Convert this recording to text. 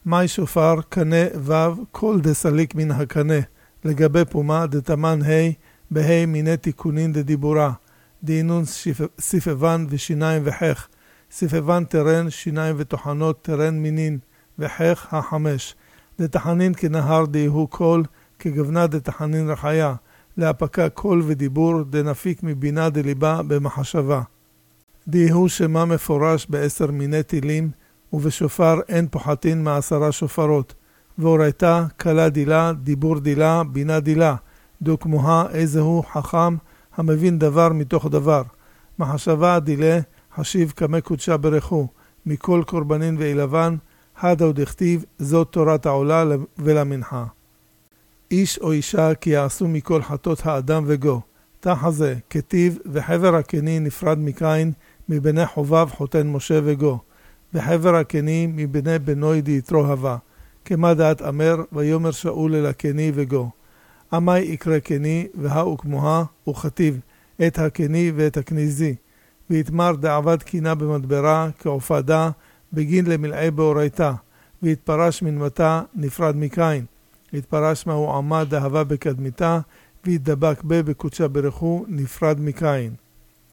מי שופר קנה וו כל דסליק מן הקנה, לגבי פומה דתמן ה' בה' מיני תיקונין דדיבורה, דהינון סיפבן ושיניים וחך, סיפבן תרן, שיניים ותוחנות תרן מינין, וחך החמש, דתחנין כנהר דהיהו קול, כגבנה דתחנין רחיה, להפקה קול ודיבור דנפיק מבינה דליבה במחשבה. דהיהו שמה מפורש ב10 מיני תילים, ובשופר אין פוחתין מ10 שופרות, והורייתה קלה דילה, דיבור דילה, בינה דילה, דו כמוה איזהו חכם המבין דבר מתוך דבר. מחשבה דילה, חשיב כמה קודשה ברכו, מכל קורבנין ואילבן, הדה ודכתיב, זאת תורת העולה ולמנחה. איש או אישה כי יעשו מכל חטות האדם וגו, תחזה, כתיב, וחבר הקני נפרד מקין, מבני חובב חותן משה וגו, וחבר הקני מבני בנוי דיתרו הווה, כמה דעת אמר, ויומר שאול אל הקני וגו. עמי יקרא קני, והאו כמוה, וכתיב, את הקני ואת הכניזי, ויתמר דעבד קינה במדברה, כעופדה, בגין למלעי באורייתה, והתפרש מנמתה נפרד מקין, התפרש מהו עמה דהבה בקדמיתה, והתדבק בה בקודשה ברכו נפרד מקין.